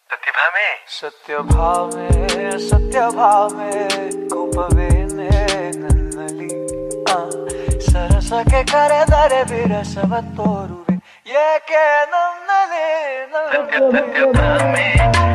ಪ್ರತಿಭಾಮೆ ಸತ್ಯಭಾಮೆ ಕೋಪವೇನೆ ನನ್ನಲ್ಲಿ ಸರಸಕ್ಕೆ ಕರೆದರೆ ವಿರಸವ ತೋರುವೆ ಏಕೆ ನನ್ನಲ್ಲಿ ಸತ್ಯಭಾಮೆ